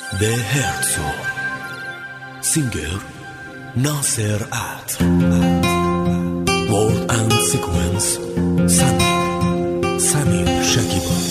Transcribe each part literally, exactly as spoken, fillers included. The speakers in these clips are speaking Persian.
ده هرتزو. سینگر ناصر عطر. Word and sequence سمیر سمیر شکیبا.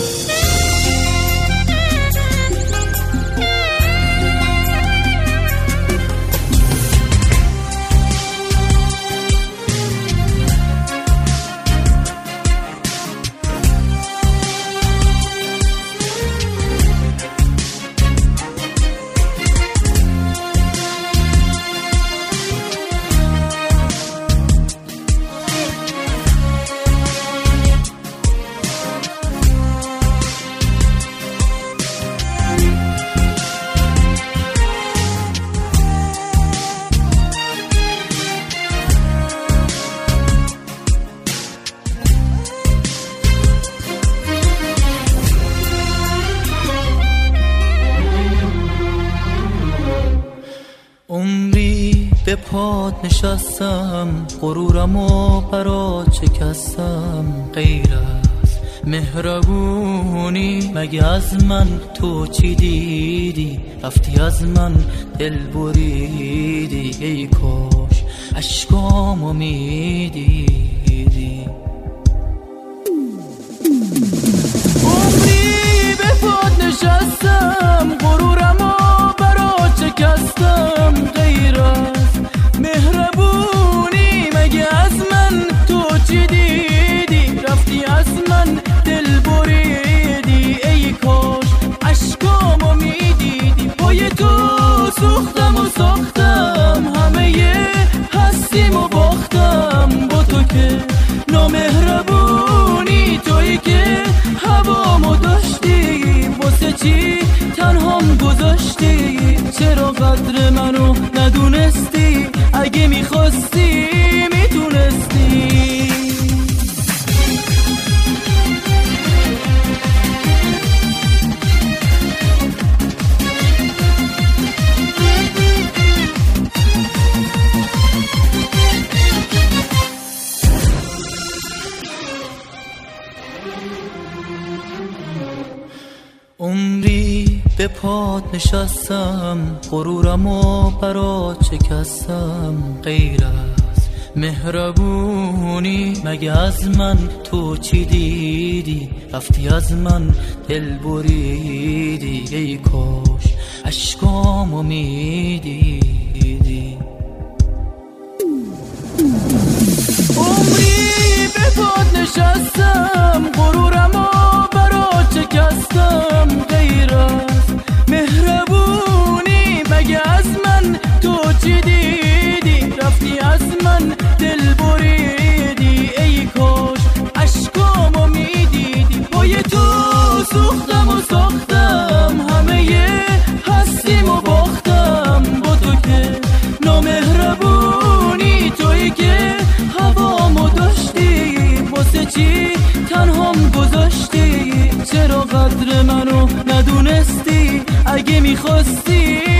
عمری به پات نشستم، غرورمو برات شکستم. غیر از مهربونی مگه از من تو چی دیدی؟ رفتی از من دل بریدی، ای کاش اشکامو میدیدی. عمری به پات نشستم، غرورمو برات شکستم. غیر از مهربونی مگه از من تو چی دیدی؟ رفتی از من دل بریدی، ای کاش اشکامو میدیدی. پای تو سوختم و ساختم، همه هستیمو باختم. با تو که نامهربونی، تویی که هوامو داشتی، واسه چی تنهام گذاشتی؟ چرا قدر منو ندونستی؟ اگه میخواستی میتونستی. عمری به پات نشستم، غرورمو برات شکستم. غیر از مهربونی مگه از من تو چی دیدی؟ رفتی از من دل بریدی، ای کاش اشکامو میدیدی. عمری به پات نشستم، غرورمو برات شکستم. غیر از مهربونی مگه از من تو چی دیدی؟ رفتی از من دل بریدی، ای کاش اشکامو میدیدی. پای تو سوختم و ساختم، همه هستیمو باختم. با تو که نامهربونی، تویی که هوامو داشتی، واسه چی تنهام گذاشتی؟ چرا قدر منو ندونستی؟ اگه میخواستی